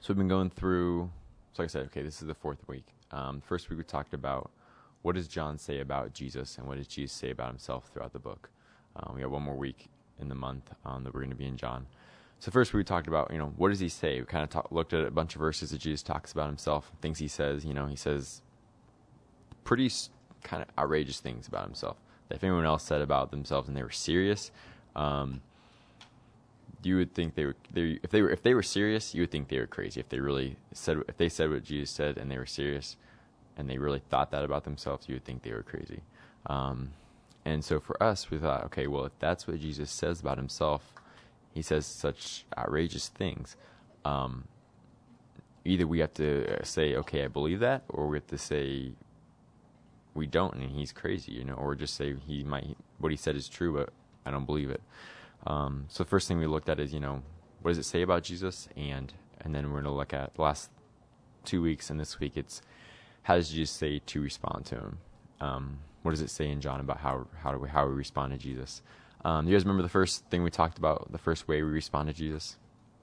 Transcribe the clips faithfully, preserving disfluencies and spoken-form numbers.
So we've been going through, so like I said, okay, this is the fourth week. Um, first week we talked about what does John say about Jesus and what does Jesus say about himself throughout the book. Um, we got one more week in the month um, that we're going to be in John. So first we talked about, you know, what does he say? We kind of talk, looked at a bunch of verses that Jesus talks about himself, things he says. You know, he says pretty kind of outrageous things about himself that if anyone else said about themselves and they were serious, um, you would think they were they if they were if they were serious, you would think they were crazy. If they really said if they said what Jesus said and they were serious, and they really thought that about themselves, you would think they were crazy. Um, and so for us, we thought, okay, well, if that's what Jesus says about himself, he says such outrageous things. Um, either we have to say, okay, I believe that, or we have to say we don't, and he's crazy, you know, or just say he might what he said is true, but I don't believe it. Um, so the first thing we looked at is, you know, what does it say about Jesus? And and then we're going to look at the last two weeks, and this week it's how does Jesus say to respond to him? Um, what does it say in John about how how do we how we respond to Jesus? Um, you guys remember the first thing we talked about, the first way we respond to Jesus?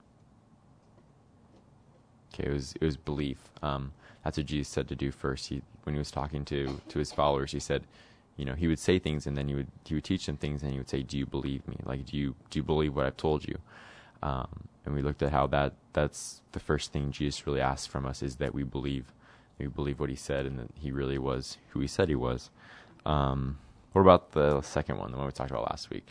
Okay, it was it was belief. Um, that's what Jesus said to do first. He when he was talking to, to his followers, he said, you know, he would say things and then he would he would teach them things and he would say, "Do you believe me? Like, do you do you believe what I've told you?" Um, and we looked at how that that's the first thing Jesus really asks from us is that we believe, we believe what he said and that he really was who he said he was. Um, what about the second one, the one we talked about last week?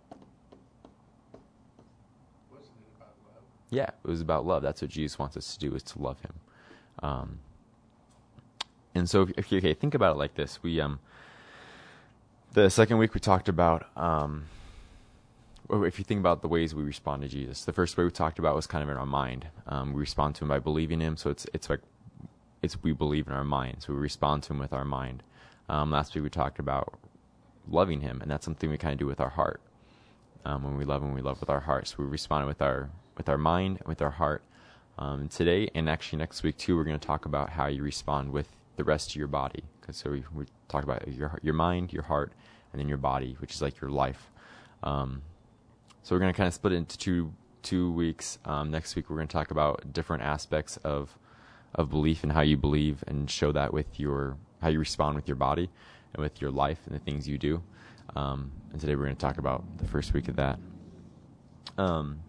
Wasn't it about love? Yeah, it was about love. That's what Jesus wants us to do, is to love him. Um, and so, if, if you okay, think about it like this: we um. The second week we talked about, um, if you think about the ways we respond to Jesus, the first way we talked about was kind of in our mind. Um, we respond to him by believing him, so it's it's like it's we believe in our mind, so we respond to him with our mind. Um, last week we talked about loving him, and that's something we kind of do with our heart. Um, when we love him, we love with our heart, so we respond with our with our mind and with our heart. Um, today, and actually next week too, we're going to talk about how you respond with the rest of your body. Because so we we talk about your your mind, your heart, and then your body, which is like your life. Um, so we're going to kind of split it into two two weeks. Um, next week we're going to talk about different aspects of of belief and how you believe, and show that with your how you respond with your body and with your life and the things you do. Um, and today we're going to talk about the first week of that. Um,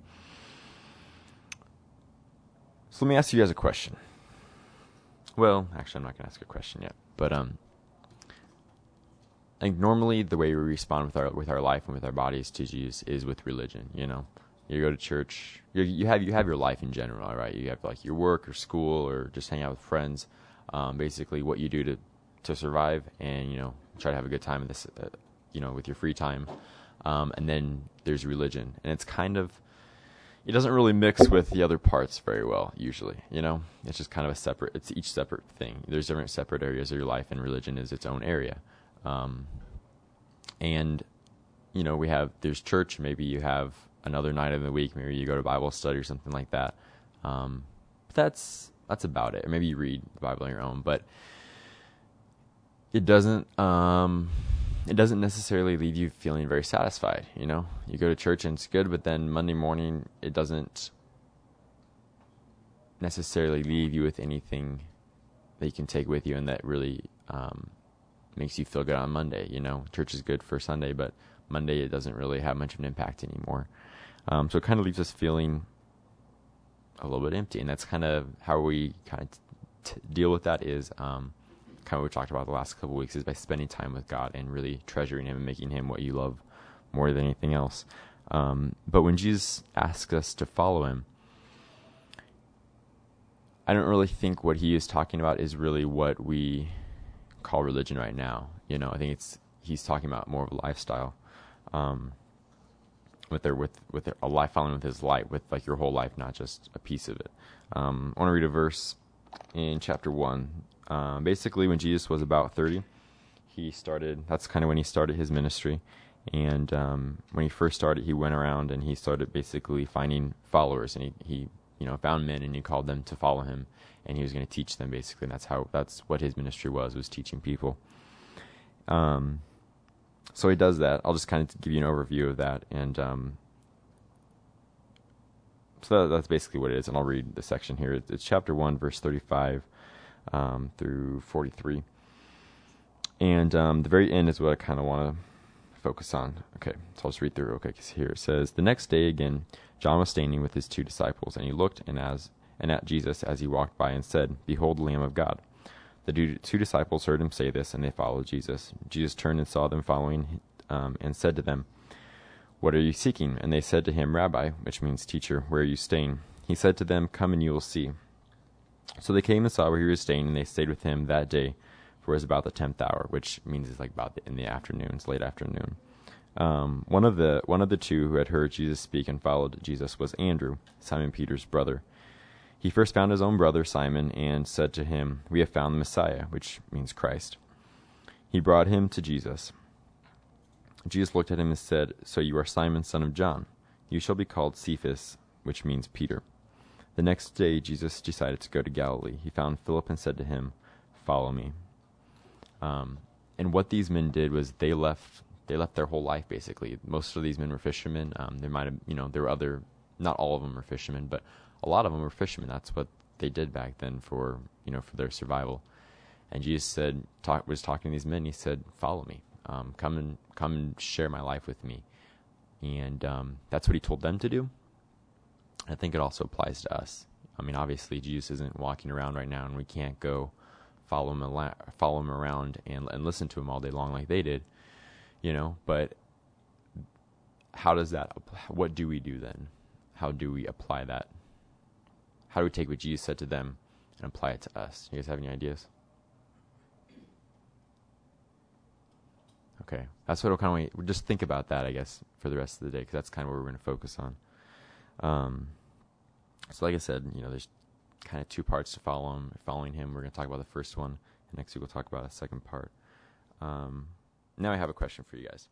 so let me ask you guys a question. Well, actually, I'm not going to ask a question yet, but um, I think normally the way we respond with our with our life and with our bodies to Jesus is with religion. You know, you go to church, you you have you have your life in general, right? You have like your work or school or just hang out with friends. Um, basically, what you do to to survive, and you know, try to have a good time in this, uh, you know, with your free time. Um, and then there's religion, and it's kind of it doesn't really mix with the other parts very well, usually, you know? It's just kind of a separate, it's each separate thing. There's different separate areas of your life, and religion is its own area. Um, and, you know, we have, there's church, maybe you have another night of the week, maybe you go to Bible study or something like that. Um, but that's, that's about it. Or maybe you read the Bible on your own, but it doesn't, um... it doesn't necessarily leave you feeling very satisfied, you know? You go to church and it's good, but then Monday morning, it doesn't necessarily leave you with anything that you can take with you and that really um, makes you feel good on Monday, you know? Church is good for Sunday, but Monday it doesn't really have much of an impact anymore. Um, so it kind of leaves us feeling a little bit empty, and that's kind of how we kind of t- t- deal with that is... Um, kind of what we talked about the last couple of weeks is by spending time with God and really treasuring him and making him what you love more than anything else. Um, but when Jesus asks us to follow him, I don't really think what he is talking about is really what we call religion right now. You know, I think it's he's talking about more of a lifestyle, um, with their with with their, a life following with his life, with like your whole life, not just a piece of it. Um, I want to read a verse in chapter one. Um, basically, when Jesus was about thirty, he started, that's kind of when he started his ministry. And um, when he first started, he went around and he started basically finding followers. And he, he you know, found men and he called them to follow him. And he was going to teach them, basically. And that's how, that's what his ministry was, was teaching people. Um, so he does that. I'll just kind of give you an overview of that. And um, so that, that's basically what it is, and I'll read the section here. It's, it's chapter one, verse thirty-five um, through forty-three. And um, the very end is what I kind of want to focus on. Okay, so I'll just read through. Okay, because here it says, "The next day again, John was standing with his two disciples, and he looked and as and at Jesus as he walked by and said, 'Behold the Lamb of God.' The two disciples heard him say this, and they followed Jesus. Jesus turned and saw them following, um, and said to them, 'What are you seeking?' And they said to him, 'Rabbi,' which means teacher, 'where are you staying?' He said to them, 'Come and you will see.' So they came and saw where he was staying, and they stayed with him that day, for it was about the tenth hour, which means it's like about the, in the afternoon, it's late afternoon. Um, one of the one of the two who had heard Jesus speak and followed Jesus was Andrew, Simon Peter's brother. He first found his own brother Simon and said to him, 'We have found the Messiah,' which means Christ. He brought him to Jesus. Jesus looked at him and said, 'So you are Simon, son of John. You shall be called Cephas,' which means Peter. The next day Jesus decided to go to Galilee. He found Philip and said to him, 'Follow me.'" Um, and what these men did was they left they left their whole life, basically. Most of these men were fishermen. Um, there might have, you know, there were other, not all of them were fishermen, but a lot of them were fishermen. That's what they did back then for, you know, for their survival. And Jesus said, talk, was talking to these men. He said, "Follow me. Um, come and come and share my life with me." And um, that's what he told them to do. I think it also applies to us. I mean, obviously, Jesus isn't walking around right now, and we can't go follow him, ala- follow him around and, and listen to him all day long like they did, you know. But how does that? What do we do then? How do we apply that? How do we take what Jesus said to them and apply it to us? You guys have any ideas? Okay, that's what I kind of just think about that, I guess, for the rest of the day, because that's kind of what we're going to focus on. Um, so, like I said, you know, there's kind of two parts to follow him. Following him, we're going to talk about the first one, and next week we'll talk about a second part. Um, now I have a question for you guys.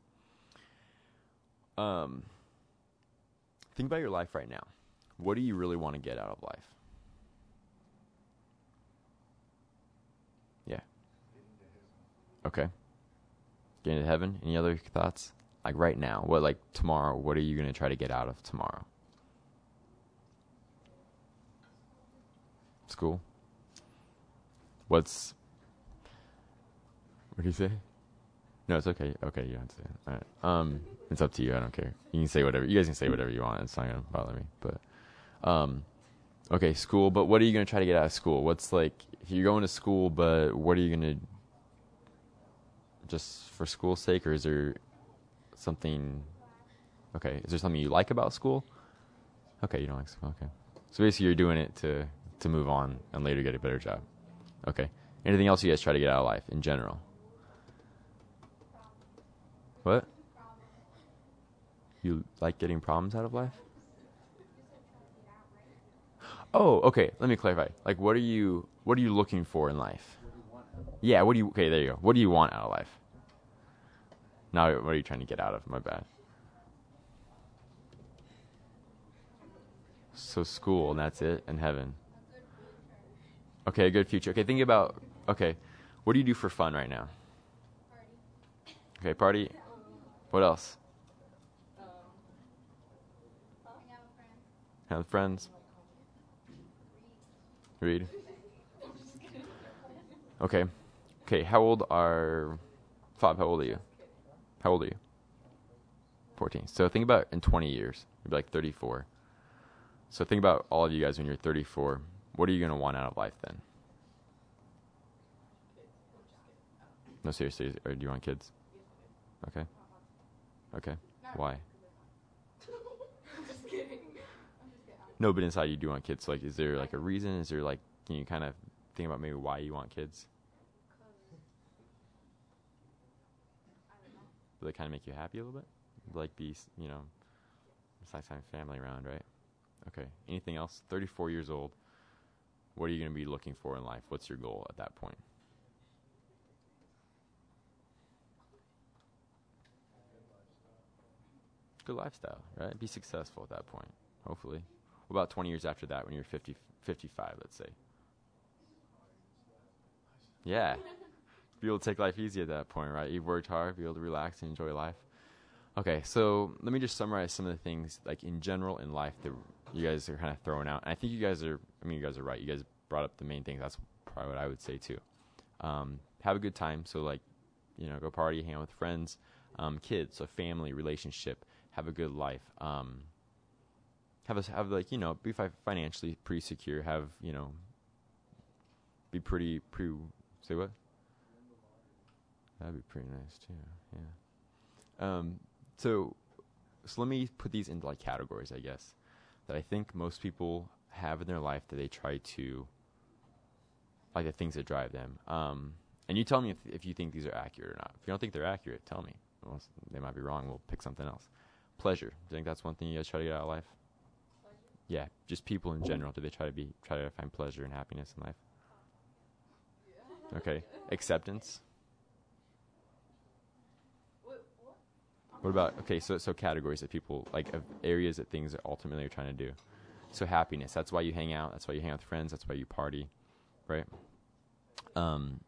Um, think about your life right now. What do you really want to get out of life? Yeah. Okay. Getting to heaven. Any other thoughts? Like right now, what, like tomorrow, what are you going to try to get out of tomorrow? School? What's, what do you say? No, it's okay. Okay, you don't have to say it. All right. Um, it's up to you. I don't care. You can say whatever. You guys can say whatever you want. It's not going to bother me. But, um, okay, school. But what are you going to try to get out of school? What's like, if you're going to school, but what are you going to, just for school's sake, or is there something, okay, is there something you like about school? Okay, you don't like school. Okay. So basically you're doing it to, to move on and later get a better job. Okay. Anything else you guys try to get out of life in general? What? You like getting problems out of life? Oh, okay. Let me clarify. Like, what are you, what are you looking for in life? Yeah, what do you, okay, there you go. What do you want out of life? Now, what are you trying to get out of? My bad. So school, and that's it, and heaven. Okay, a good future. Okay, think about, okay, what do you do for fun right now? Party. Okay, party. What else? Um, hang out with friends. Hang out with friends. Read. Okay. Okay, how old are, Fab, how old are you? How old are you? fourteen. So think about in twenty years, you'll be like thirty-four. So think about all of you guys when you're thirty-four. What are you going to want out of life then? No, seriously, or do you want kids? Okay. Okay. Why? Just kidding. No, but inside you do want kids. So like, is there like a reason? Is there like, can you kind of think about maybe why you want kids? Do they kind of make you happy a little bit? Like be, you know, it's nice having family around, right? Okay. Anything else? thirty-four years old. What are you going to be looking for in life? What's your goal at that point? Good lifestyle, right? Be successful at that point, hopefully. What about twenty years after that when you're fifty, fifty-five, let's say? Yeah. Be able to take life easy at that point, right? You've worked hard, be able to relax and enjoy life. Okay, so let me just summarize some of the things, like in general in life, that you guys are kind of throwing out. And I think you guys are, I mean, you guys are right. You guys brought up the main things. That's probably what I would say too. Um, have a good time. So like, you know, go party, hang out with friends, um, kids, so family, relationship, have a good life. Um, have us have like, you know, be fi- financially pretty secure. Have, you know, be pretty, pretty, say what? That'd be pretty nice too. Yeah. Um, so, so let me put these into like categories, I guess, that I think most people have in their life that they try to, like the things that drive them. Um, and you tell me if, if you think these are accurate or not. If you don't think they're accurate, tell me. Well, they might be wrong. We'll pick something else. Pleasure. Do you think that's one thing you guys try to get out of life? Pleasure? Yeah, just people in general. Do they try to be try to find pleasure and happiness in life? Yeah. Okay. Acceptance. What? What? What about, okay, so so categories that people, like of areas that things are ultimately are trying to do. So happiness, that's why you hang out, that's why you hang out with friends, that's why you party, right? Um,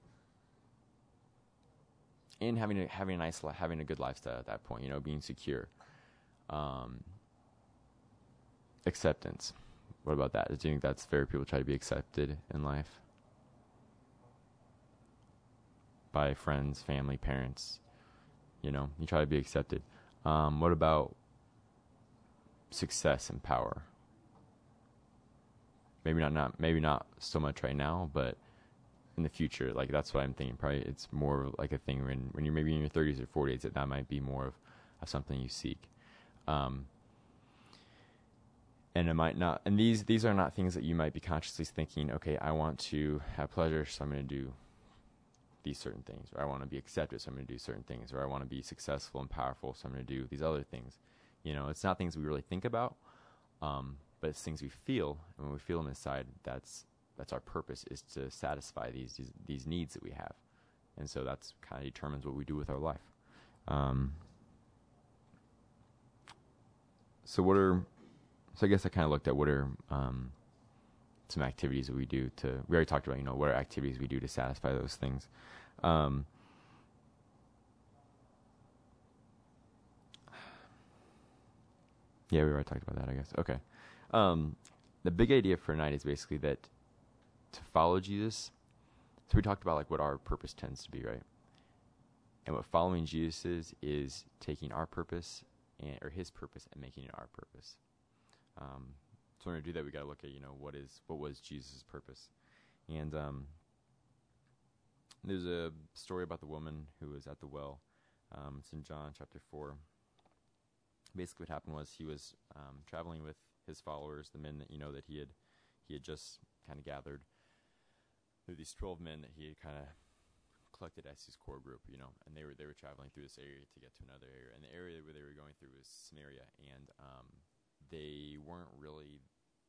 and having a, having a nice, li- having a good lifestyle at that point, you know, being secure. Um, acceptance, what about that? Do you think that's fair? People try to be accepted in life? By friends, family, parents. You know, you try to be accepted. Um, what about success and power? Maybe not, not, maybe not so much right now, but in the future, like that's what I'm thinking. Probably it's more like a thing when, when you're maybe in your thirties or forties, that that might be more of, of something you seek. Um, and it might not, and these, these are not things that you might be consciously thinking, okay, I want to have pleasure, so I'm going to do these certain things, or I want to be accepted, so I'm going to do certain things, or I want to be successful and powerful, so I'm going to do these other things. You know, it's not things we really think about, um, but it's things we feel, and when we feel them inside, that's that's our purpose, is to satisfy these these, these needs that we have, and so that's kind of determines what we do with our life. Um, so what are, so I guess I kind of looked at what are um, some activities that we do to, we already talked about, you know, what are activities we do to satisfy those things. Um, yeah, we already talked about that, I guess. Okay. Um, the big idea for tonight is basically that to follow Jesus, so we talked about like what our purpose tends to be, right? And what following Jesus is, is taking our purpose and, or his purpose and making it our purpose. Um, so in order to do that, we got to look at, you know, what is, what was Jesus' purpose? And, um, there's a story about the woman who was at the well. Um, it's in John chapter four. Basically what happened was he was, um, traveling with his followers, the men that, you know, that he had, he had just kind of gathered. There were these twelve men that he had kind of collected as his core group, you know, and they were, they were traveling through this area to get to another area. And the area where they were going through was Samaria, and, um, they weren't really,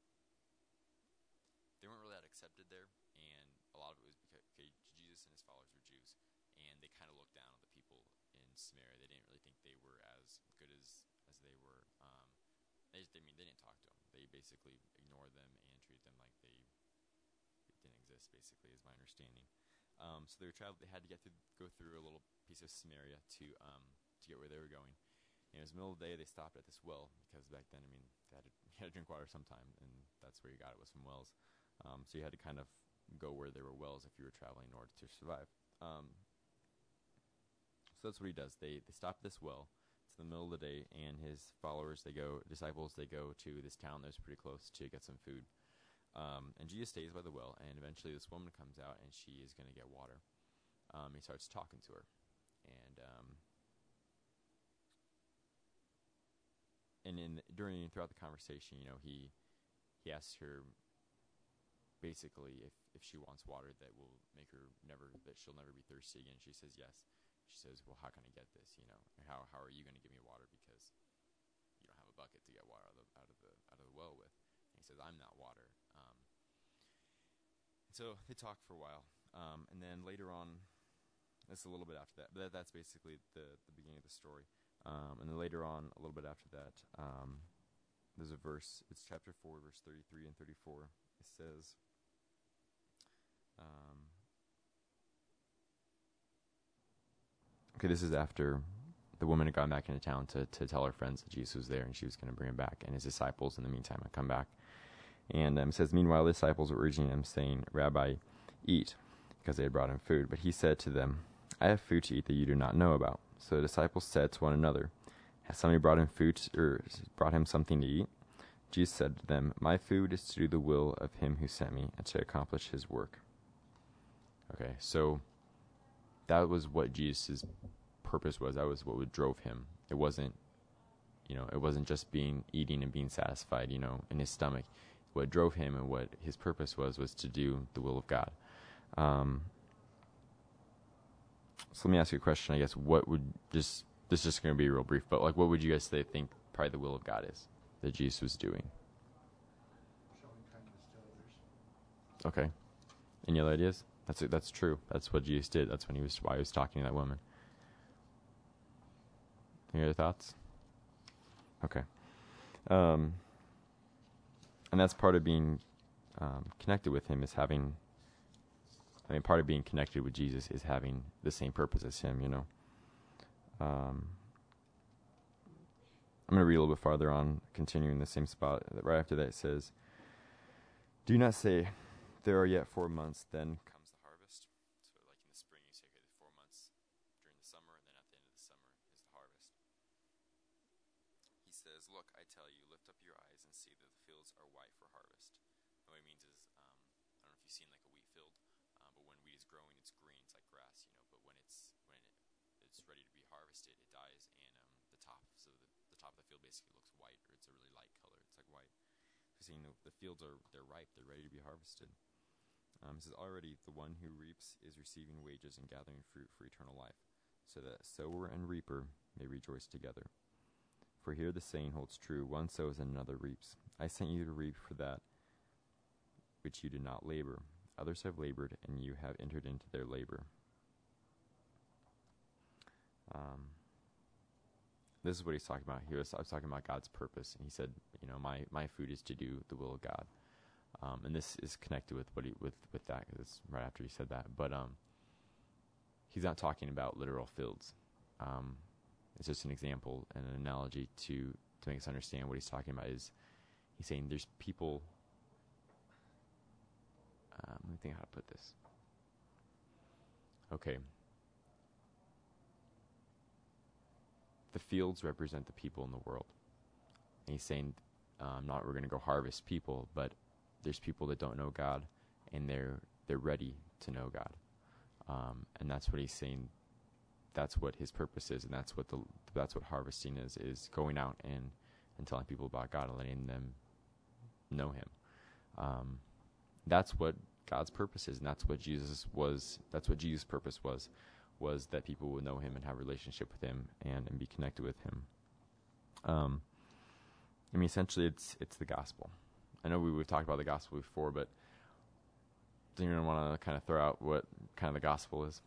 they weren't really that accepted there, and a lot of it was because, okay, Jesus and his followers were Jews, and they kind of looked down on the people in Samaria. They didn't really think they were as good as, as they were. Um, they, they I mean, they didn't talk to them. They basically ignored them and treated them like they didn't exist, basically, is my understanding. Um, so they were travel. They had to get through, go through a little piece of Samaria to, um, to get where they were going. And it was the middle of the day. They stopped at this well, because back then, I mean, they had to, you had to drink water sometime, and that's where you got it, was from wells. Um, so you had to kind of go where there were wells if you were traveling in order to survive. Um, so that's what he does. They they stop at this well. It's the middle of the day, and his followers, they go, disciples, they go to this town that's pretty close to get some food. Um, and Jesus stays by the well, and eventually this woman comes out, and she is going to get water. Um, he starts talking to her, and um, and in during throughout the conversation, you know, he he asks her basically if, if she wants water that will make her never, that she'll never be thirsty again. She says yes. She says, well, how can I get this? You know, how how are you going to give me water, because you don't have a bucket to get water out of the out of the out of the well with? And he says, I'm not water. Um, so they talk for a while, um, and then later on, that's a little bit after that, but that, that's basically the the beginning of the story. Um, and then later on, a little bit after that, um, there's a verse. It's chapter four, verse thirty-three and thirty-four. It says, um, okay, this is after the woman had gone back into town to, to tell her friends that Jesus was there and she was going to bring him back. And his disciples, in the meantime, had come back. And um, it says, meanwhile, the disciples were urging him, saying, Rabbi, eat, because they had brought him food. But he said to them, I have food to eat that you do not know about. So the disciples said to one another, has somebody brought him food to, or brought him something to eat? Jesus said to them, my food is to do the will of him who sent me and to accomplish his work. Okay, so that was what Jesus' purpose was. That was what drove him. It wasn't, you know, it wasn't just being eating and being satisfied, you know, in his stomach. What drove him and what his purpose was was to do the will of God. Um, so let me ask you a question. I guess what would just this is just going to be real brief, but like, what would you guys say, think probably the will of God is that Jesus was doing? Showing kindness to others. Okay. Any other ideas? That's that's true. That's what Jesus did. That's when he was why he was talking to that woman. Any other thoughts? Okay. Um, and that's part of being um, connected with him is having, I mean, part of being connected with Jesus is having the same purpose as him, you know. Um, I'm going to read a little bit farther on, continuing the same spot. Right after that it says, do not say, there are yet four months, then comes the harvest. So like in the spring, you say, okay, the four months during the summer, and then at the end of the summer is the harvest. He says, look, I tell you, lift up your eyes and see that the fields are white for harvest. And what it means is, um, I don't know if you've seen like a wheat field, uh, but when wheat is growing, it's green, it's like grass, you know. But when it's when it, it's ready to be harvested, it dies, and um, the top, so the, the top of the field basically looks white, or it's a really light color. It's like white. So seeing the, the fields are they're ripe, they're ready to be harvested. Um, it says, already the one who reaps is receiving wages and gathering fruit for eternal life, so that sower and reaper may rejoice together. For here the saying holds true, one sows and another reaps. I sent you to reap for that which you did not labor. Others have labored, and you have entered into their labor. Um, this is what he's talking about. He was, I was talking about God's purpose, and he said, you know, my, my food is to do the will of God. Um, and this is connected with what he, with, with that, because it's right after he said that. But um, he's not talking about literal fields. Um, it's just an example and an analogy to, to make us understand what he's talking about. Is he's saying there's people, um, let me think how to put this. Okay. The fields represent the people in the world. And he's saying, um, not we're going to go harvest people, but there's people that don't know God, and they're they're ready to know God, um, and that's what he's saying. That's what his purpose is, and that's what the that's what harvesting is: is going out and, and telling people about God and letting them know Him. Um, that's what God's purpose is, and that's what Jesus was. That's what Jesus' purpose was, was that people would know Him and have a relationship with Him and, and be connected with Him. Um, I mean, essentially, it's it's the gospel. I know we, we've talked about the gospel before, but do you want to kind of throw out what kind of the gospel is?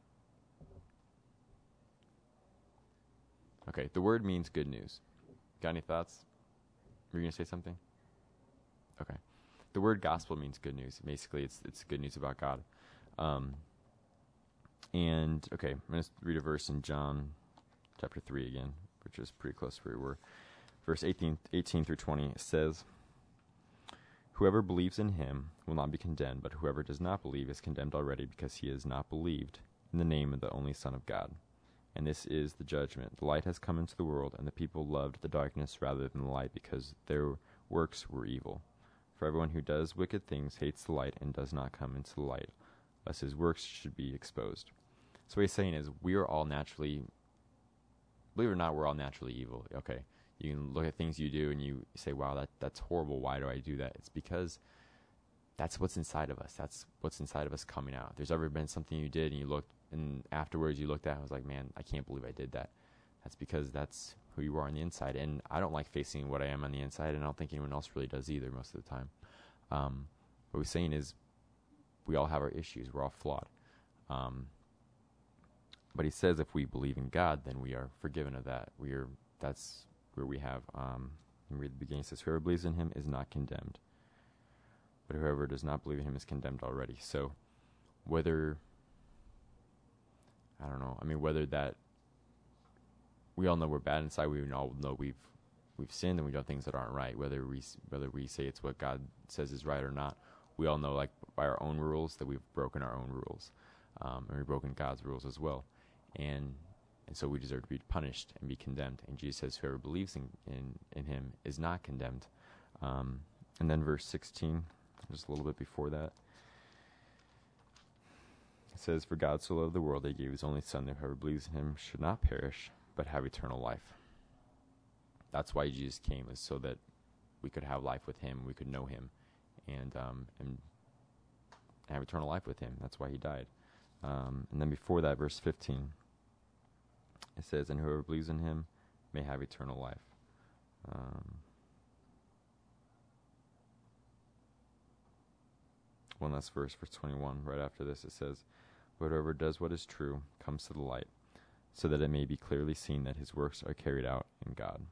Okay, the word means good news. Got any thoughts? Were you going to say something? Okay. The word gospel means good news. Basically, it's it's good news about God. Um, and, okay, I'm going to read a verse in John chapter three again, which is pretty close to where we were. Verse eighteen, eighteen through twenty says, whoever believes in him will not be condemned, but whoever does not believe is condemned already, because he has not believed in the name of the only Son of God. And this is the judgment. The light has come into the world, and the people loved the darkness rather than the light, because their works were evil. For everyone who does wicked things hates the light and does not come into the light, lest his works should be exposed. So what he's saying is, we are all naturally, believe it or not, we're all naturally evil. Okay. You can look at things you do and you say, wow, that that's horrible. Why do I do that? It's because that's what's inside of us. That's what's inside of us coming out. If there's ever been something you did and you looked, and afterwards you looked at it and was like, man, I can't believe I did that. That's because that's who you are on the inside. And I don't like facing what I am on the inside, and I don't think anyone else really does either most of the time. Um, what we're saying is we all have our issues. We're all flawed. Um, but he says if we believe in God, then we are forgiven of that. We are, that's where we have, um, and read the beginning, it says, whoever believes in him is not condemned, but whoever does not believe in him is condemned already. So whether, I don't know, I mean, whether that we all know we're bad inside. We all know we've we've sinned and we do things that aren't right. Whether we whether we say it's what God says is right or not, we all know, like by our own rules, that we've broken our own rules, um, and we've broken God's rules as well, and and so we deserve to be punished and be condemned. And Jesus says, "Whoever believes in in, in Him is not condemned." Um, and then verse sixteen, just a little bit before that. It says, "For God so loved the world that He gave His only Son, that whoever believes in Him should not perish, but have eternal life." That's why Jesus came, is so that we could have life with Him, we could know Him, and um, and have eternal life with Him. That's why He died. Um, and then before that, verse fifteen, it says, "And whoever believes in Him may have eternal life." Um, one last verse, verse twenty-one, right after this, it says, "But whoever does what is true comes to the light, so that it may be clearly seen that his works are carried out in God."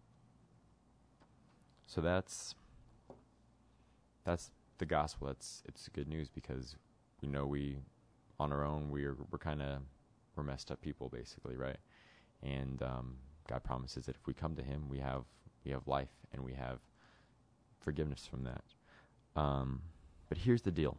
So that's that's the gospel. That's it's good news, because we know we, on our own, we're we're kind of we're messed up people, basically, right? And um, God promises that if we come to Him, we have we have life and we have forgiveness from that. Um, but here's the deal.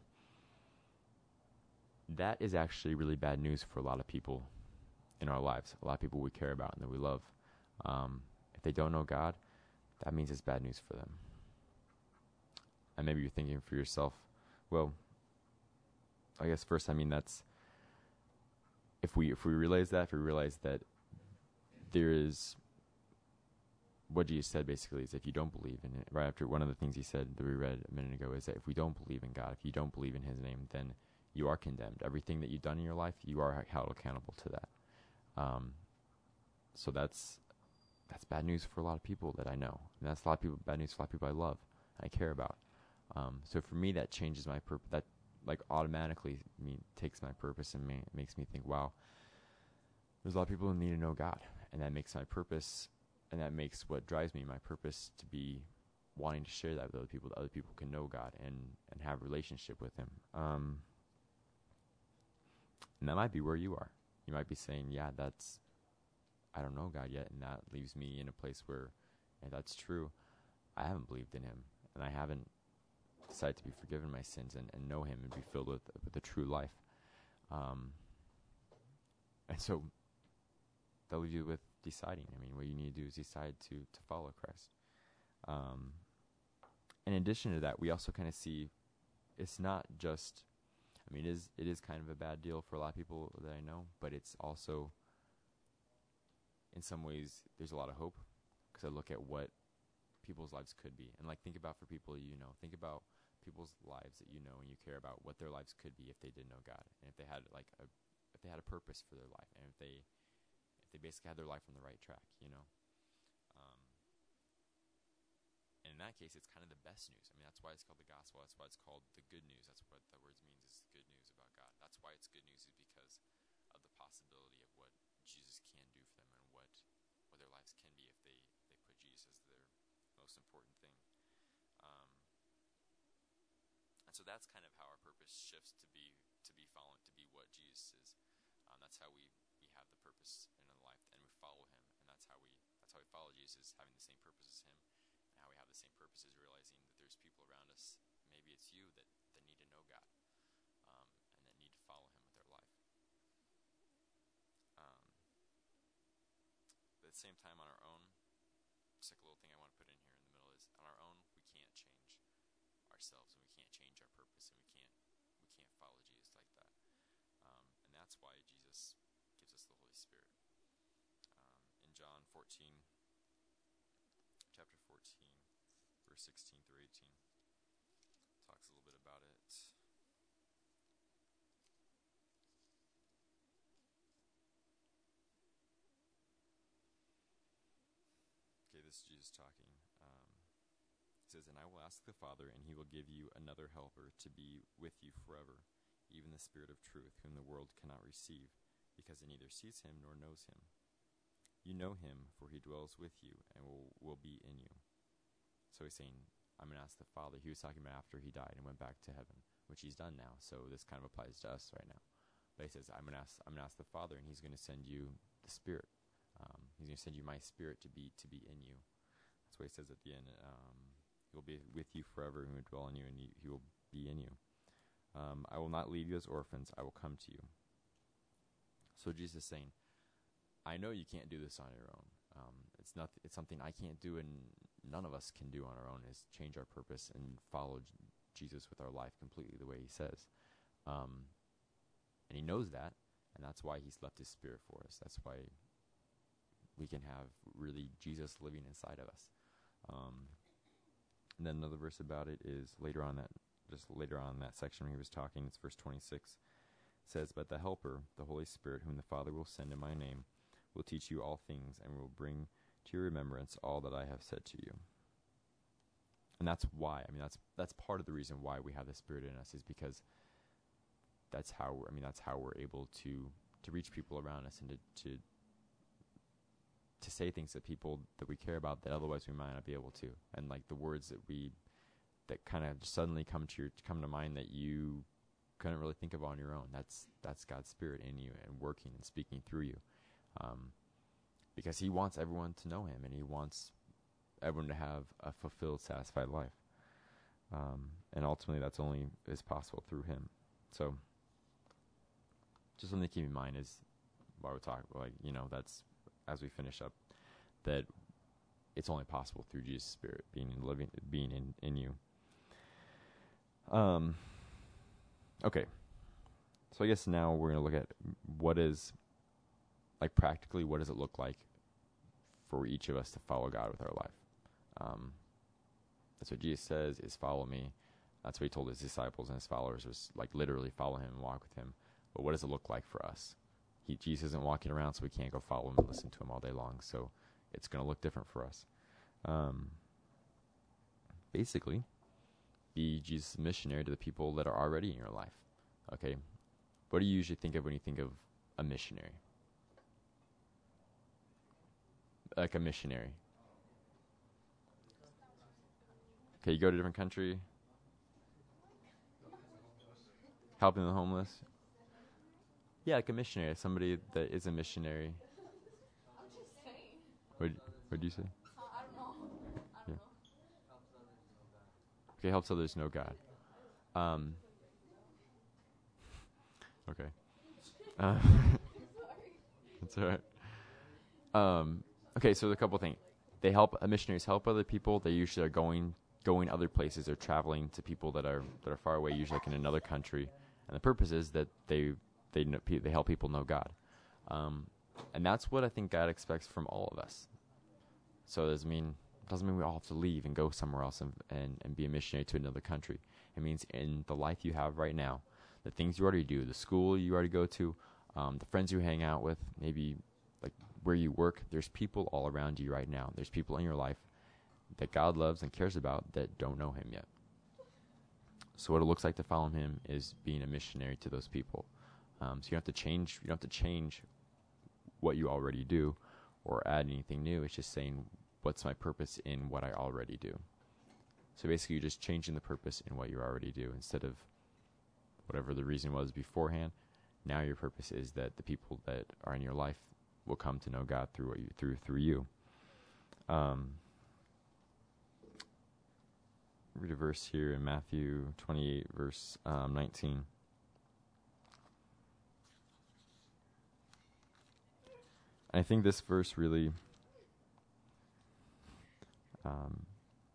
That is actually really bad news for a lot of people in our lives. A lot of people we care about and that we love. Um, if they don't know God, that means it's bad news for them. And maybe you're thinking for yourself, well, I guess first, I mean, that's, if we if we realize that, if we realize that there is, what Jesus said basically is, if you don't believe in it, right after one of the things He said that we read a minute ago is that if we don't believe in God, if you don't believe in His name, then you are condemned. Everything that you've done in your life, you are held accountable to that. Um, so that's that's bad news for a lot of people that I know. And that's a lot of people, bad news for a lot of people I love, I care about. Um, so for me, that changes my purpose. That like automatically me takes my purpose and ma- makes me think, wow, there's a lot of people who need to know God, and that makes my purpose, and that makes what drives me, my purpose, to be wanting to share that with other people, that other people can know God and and have a relationship with Him. Um, and that might be where you are. You might be saying, yeah, that's, I don't know God yet, and that leaves me in a place where, if that's true, I haven't believed in Him, and I haven't decided to be forgiven my sins and, and know Him and be filled with with a true life. Um, and so that leaves you with deciding. I mean, what you need to do is decide to to follow Christ. Um, in addition to that, we also kind of see it's not just, I mean, it is, it is kind of a bad deal for a lot of people that I know, but it's also, in some ways, there's a lot of hope, because I look at what people's lives could be. And like, think about for people you know, think about people's lives that you know and you care about, what their lives could be if they did know God, and if they had like a, if they had a purpose for their life, and if they, if they basically had their life on the right track, you know. Um, and in that case, it's kind of the best news. I mean, that's why it's called the gospel. That's why it's called the good news. That's what the words means, is good news about God. That's why it's good news, is because of the possibility of what Jesus can do for them, and what what their lives can be if they, they put Jesus as their most important thing. Um, and so that's kind of how our purpose shifts to be to be following, to be what Jesus is. Um, that's how we, we have the purpose in our life, and we follow Him, and that's how we that's how we follow Jesus, having the same purpose as Him, and how we have the same purpose is realizing that there's people around us. Maybe it's you that, that need to know God, um, and that need to follow Him with their life. Um, but at the same time, on our own, just like a little thing I want to put in here in the middle is, on our own, we can't change ourselves, and we can't change our purpose, and we can't we can't follow Jesus like that. Um, and that's why Jesus gives us the Holy Spirit. Um, in John fourteen, chapter fourteen, verse sixteen through eighteen, talks a little bit about it. Okay, this is Jesus talking. Um, It says, "And I will ask the Father, and He will give you another helper to be with you forever, even the Spirit of truth, whom the world cannot receive, because it neither sees Him nor knows Him. You know Him, for He dwells with you and will, will be in you." So He's saying, I'm going to ask the Father. He was talking about after He died and went back to heaven, which He's done now. So this kind of applies to us right now. But He says, I'm going to ask, I'm going to ask the Father, and He's going to send you the Spirit. Um, he's He's going to send you my Spirit to be to be in you. That's what he says at the end. Um, he will be with you forever, and will dwell in you, and you, he will be in you. Um, I will not leave you as orphans. I will come to you. So Jesus is saying, I know you can't do this on your own. Um, it's not. It's something I can't do, and none of us can do on our own. Is change our purpose and follow J- Jesus with our life completely the way He says. Um, and He knows that, and that's why He's left His Spirit for us. That's why we can have really Jesus living inside of us. Um, and then another verse about it is later on that, just later on in that section when He was talking. It's verse twenty-six. It says, "But the Helper, the Holy Spirit, whom the Father will send in my name, will teach you all things, and will bring to your remembrance all that I have said to you." And that's why, I mean, that's that's part of the reason why we have the Spirit in us, is because that's how we're, I mean, that's how we're able to to reach people around us and to to to say things to people that we care about that otherwise we might not be able to, and like the words that we that kind of suddenly come to your come to mind that you couldn't really think of on your own. That's that's God's Spirit in you and working and speaking through you. Um, because He wants everyone to know Him, and He wants everyone to have a fulfilled, satisfied life. Um, and ultimately, that's only is possible through Him. So, just something to keep in mind is while we're talking, like, you know, that's as we finish up, that it's only possible through Jesus' Spirit being in living, being in in you. Um. Okay. So I guess now we're going to look at what is. Like practically, what does it look like for each of us to follow God with our life? Um, that's what Jesus says, is follow me. That's what He told His disciples and His followers, was like literally follow Him and walk with Him. But what does it look like for us? He, Jesus isn't walking around, so we can't go follow Him and listen to Him all day long. So it's going to look different for us. Um, basically, be Jesus' missionary to the people that are already in your life. Okay? What do you usually think of when you think of a missionary? Like a missionary. Okay, you go to a different country. Helping the homeless. Yeah, like a missionary. Somebody that is a missionary. I'm just saying. What What do you say? Uh, I don't know. I don't Yeah. know. Okay, helps others know God. Um. Okay. Uh, Sorry. that's all right. Um. Okay, so there's a couple things. They help. Uh, missionaries help other people. They usually are going going other places. They're traveling to people that are that are far away, usually like in another country. And the purpose is that they they know, they help people know God. Um, and that's what I think God expects from all of us. So it doesn't mean doesn't mean we all have to leave and go somewhere else and, and, and be a missionary to another country. It means in the life you have right now, the things you already do, the school you already go to, um, the friends you hang out with, maybe like where you work, there's people all around you right now. There's people in your life that God loves and cares about that don't know Him yet. So what it looks like to follow Him is being a missionary to those people. Um, so you don't have to change. You don't have to change what you already do, or add anything new. It's just saying, what's my purpose in what I already do? So basically, you're just changing the purpose in what you already do instead of whatever the reason was beforehand. Now your purpose is that the people that are in your life will come to know God through what you through through you. Um, read a verse here in Matthew twenty-eight, verse um, nineteen. I think this verse really um,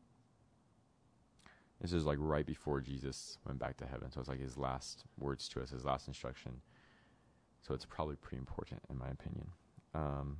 this is like right before Jesus went back to heaven. So it's like His last words to us, His last instruction. So it's probably pretty important in my opinion. Um,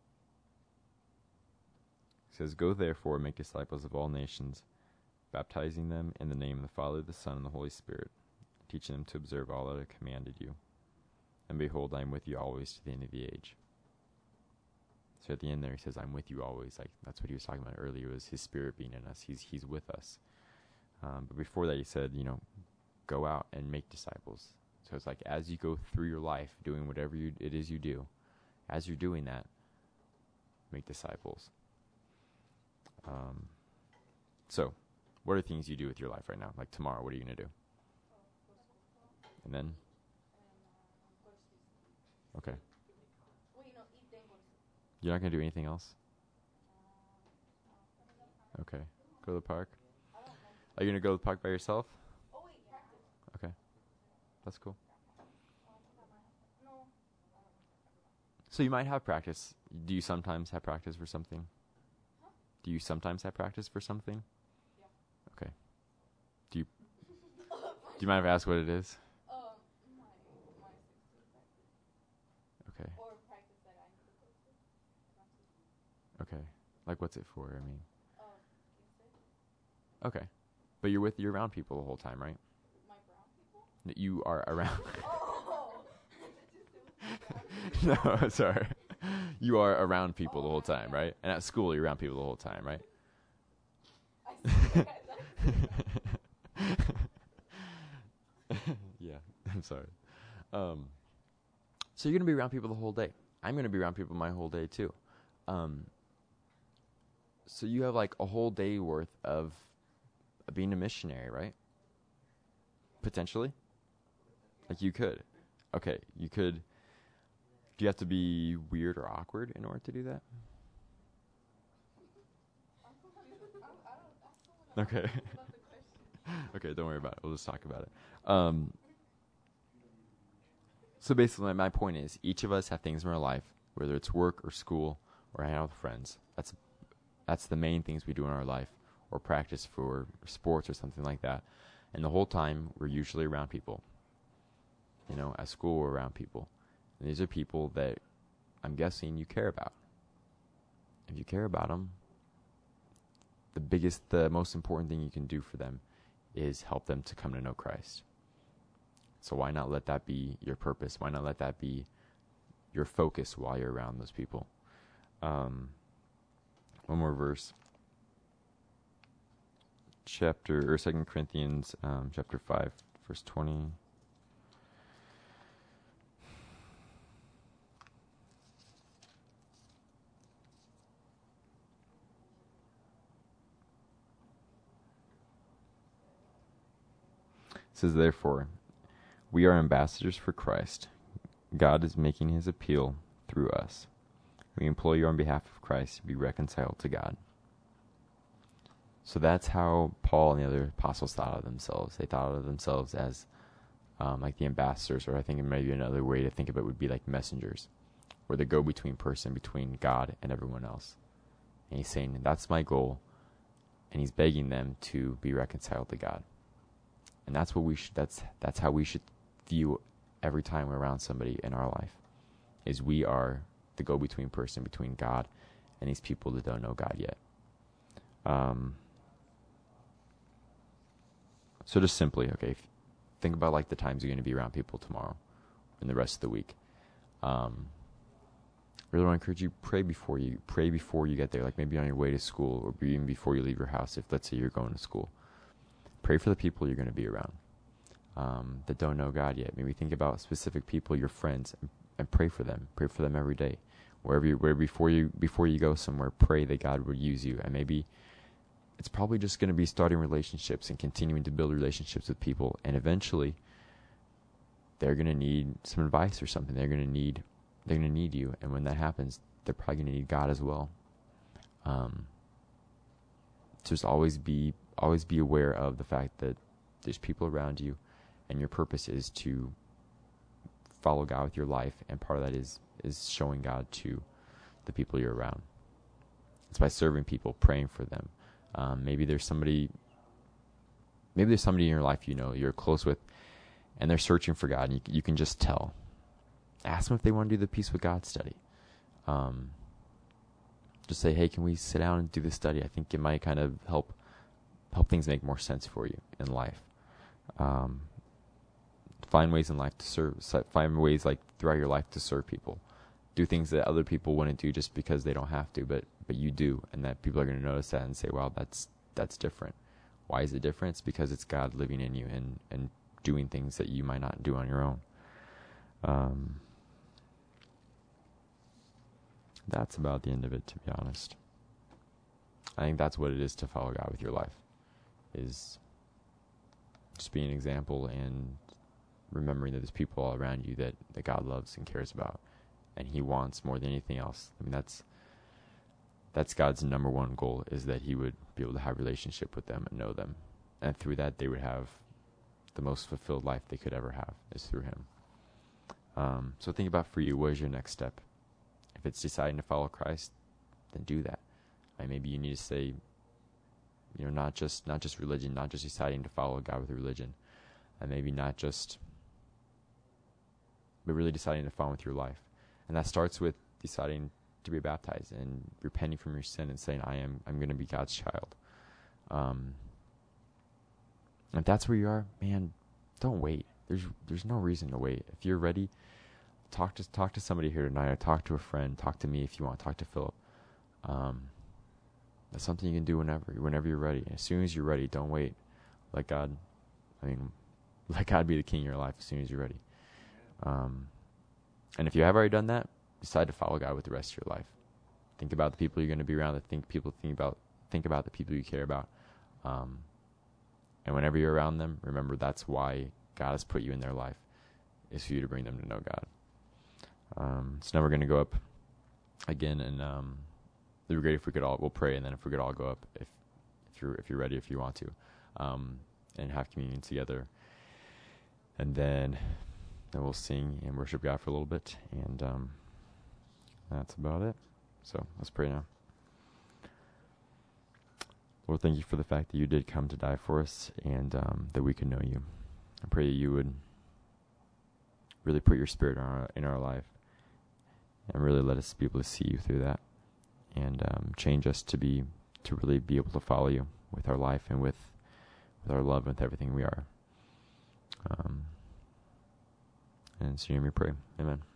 it says, "Go therefore and make disciples of all nations, baptizing them in the name of the Father, the Son, and the Holy Spirit, teaching them to observe all that I have commanded you. And behold, I am with you always to the end of the age." So at the end there, He says, "I'm with you always." Like that's what He was talking about earlier, was His Spirit being in us. He's He's with us. Um, but before that, He said, you know, go out and make disciples. So it's like as you go through your life, doing whatever you, it is you do, as you're doing that, make disciples. Um, so, what are things you do with your life right now? Like tomorrow, what are you going to do? And then? Okay. Well, you know, eat then go to sleep. You're not gonna do anything else? Okay. Go to the park. Are you gonna go to the park by yourself? Oh wait, practice. Okay. That's cool. No. So you might have practice. Do you sometimes have practice for something? Huh? Do you sometimes have practice for something? Yeah. Okay. Do you do you mind if I ask what it is? Um, my my sister practice Okay. or practice that I need to go to. Not to. Okay. Like what's it for? I mean. Um, you said Okay. But you're with you're around people the whole time, right? my brown people. That you are around. Oh. Just it was brown. No, sorry. You are around people the whole time, right? And at school, you're around people the whole time, right? I see you guys. Yeah, I'm sorry. Um, so you're going to be around people the whole day. I'm going to be around people my whole day, too. Um, so you have like a whole day worth of being a missionary, right? Potentially? Like you could. Okay, you could. Do you have to be weird or awkward in order to do that? Okay. Okay, don't worry about it. We'll just talk about it. Um, so basically, my, my point is, each of us have things in our life, whether it's work or school or hanging out with friends. That's that's the main things we do in our life, or practice for sports or something like that. And the whole time, we're usually around people. You know, at school, we're around people. And these are people that I'm guessing you care about. If you care about them, the biggest, the most important thing you can do for them is help them to come to know Christ. So why not let that be your purpose? Why not let that be your focus while you're around those people? Um, one more verse. Chapter, or Second Corinthians, um, chapter five, verse twenty. It says, therefore, we are ambassadors for Christ. God is making his appeal through us. We implore you on behalf of Christ to be reconciled to God. So that's how Paul and the other apostles thought of themselves. They thought of themselves as um, like the ambassadors, or I think maybe another way to think of it would be like messengers, or the go-between person between God and everyone else. And he's saying, that's my goal. And he's begging them to be reconciled to God. And that's what we should, that's, that's how we should view every time we're around somebody in our life, is we are the go-between person between God and these people that don't know God yet. Um, so just simply, okay, think about like the times you're going to be around people tomorrow and the rest of the week. Um, really want to encourage you, pray before you, pray before you get there, like maybe on your way to school, or even before you leave your house, if let's say you're going to school. Pray for the people you're going to be around um, that don't know God yet. Maybe think about specific people, your friends, and, and pray for them. Pray for them every day. Wherever you, where before you before you go somewhere, pray that God would use you. And maybe it's probably just going to be starting relationships and continuing to build relationships with people. And eventually, they're going to need some advice or something. They're going to need they're going to need you. And when that happens, they're probably going to need God as well. Um, just always be always be aware of the fact that there's people around you, and your purpose is to follow God with your life, and part of that is is showing God to the people you're around. It's by serving people, praying for them. Um, maybe there's somebody, maybe there's somebody in your life you know you're close with, and they're searching for God, and you, you can just tell. Ask them if they want to do the Peace with God study. Um, just say, hey, can we sit down and do this study? I think it might kind of help help things make more sense for you in life. Um, find ways in life to serve. Find ways like throughout your life to serve people. Do things that other people wouldn't do just because they don't have to, but but you do, and that people are going to notice that and say, "Wow, that's that's different." Why is it different? It's because it's God living in you and and doing things that you might not do on your own. Um, that's about the end of it, to be honest. I think that's what it is to follow God with your life, is just being an example and remembering that there's people all around you that, that God loves and cares about, and he wants more than anything else. I mean, that's that's God's number one goal, is that he would be able to have a relationship with them and know them. And through that, they would have the most fulfilled life they could ever have, is through him. Um, so think about, for you, what is your next step? If it's deciding to follow Christ, then do that. Like, maybe you need to say, you know, not just not just religion, not just deciding to follow God with religion, and maybe not just, but really deciding to follow with your life. And that starts with deciding to be baptized and repenting from your sin and saying, I am, I'm going to be God's child. Um, if that's where you are, man, don't wait. There's there's no reason to wait. If you're ready, talk to talk to somebody here tonight, or talk to a friend, talk to me if you want, talk to Philip. Um, that's something you can do whenever, whenever you're ready. As soon as you're ready, don't wait. Let God, I mean, let God be the king of your life as soon as you're ready. Um, and if you have already done that, decide to follow God with the rest of your life. Think about the people you're going to be around. Think people think about think about the people you care about. Um, and whenever you're around them, remember that's why God has put you in their life, is for you to bring them to know God. Um, so now we're going to go up again, and um, it would be great if we could all, we'll pray, and then if we could all go up, if if you're if you're ready, if you want to, um, and have communion together, and then then we'll sing and worship God for a little bit, and um, that's about it. So let's pray now. Lord, thank you for the fact that you did come to die for us, and um, that we can know you. I pray that you would really put your spirit in our, in our life, and really let us be able to see you through that, and um, change us to be to really be able to follow you with our life and with with our love and with everything we are. Um, and so you hear me pray. Amen.